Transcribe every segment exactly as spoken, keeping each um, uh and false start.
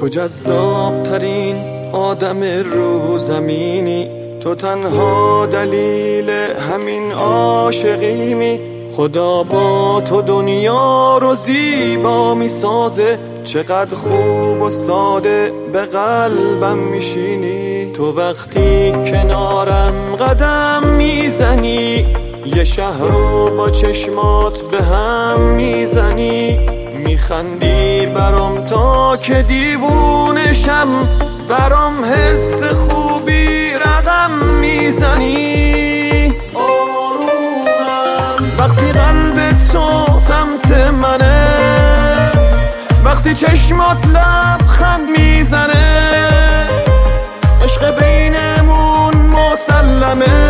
تو جذاب ترین آدم رو زمینی، تو تنها دلیل همین عاشقیمی. خدا با تو دنیا رو زیبا میسازه، چقدر خوب و ساده به قلبم میشینی. تو وقتی کنارم قدم میزنی، یه شهر رو با چشمات به هم میزنی. میخندی برام تا که دیوونشم، برام حس خوبی رقم میزنی. آرومم وقتی قلب تو سمت منه، وقتی چشمات لبخند میزنه. عشق بینمون مسلمه.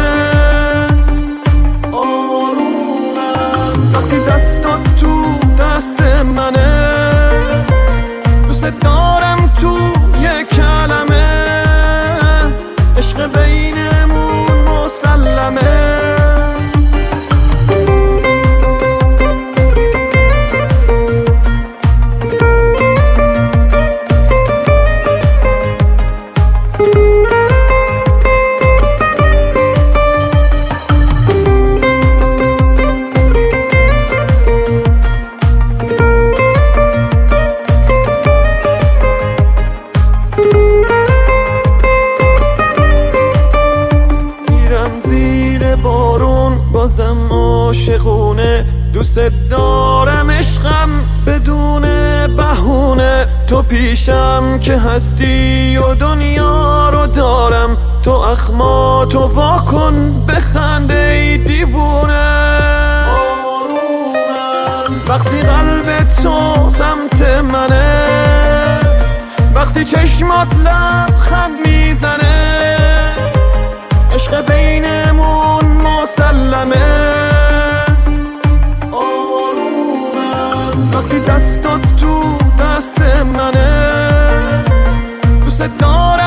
آرومم وقتی دستات تو دست منه، دوست دارم تو یک کلمه. عشق بینمون مسلمه. بارون بازم عاشقونه، دوست دارم عشقم بدون بهونه. تو پیشم که هستی و دنیا رو دارم، تو اخماتو واکن بخنده ای دیوونه. آرومم وقتی قلب تو سمت منه، وقتی چشمات لبخند میزنه. عشق بینمون مسلمه. آرومم وقتی دستات تو دست منه، دوست دارم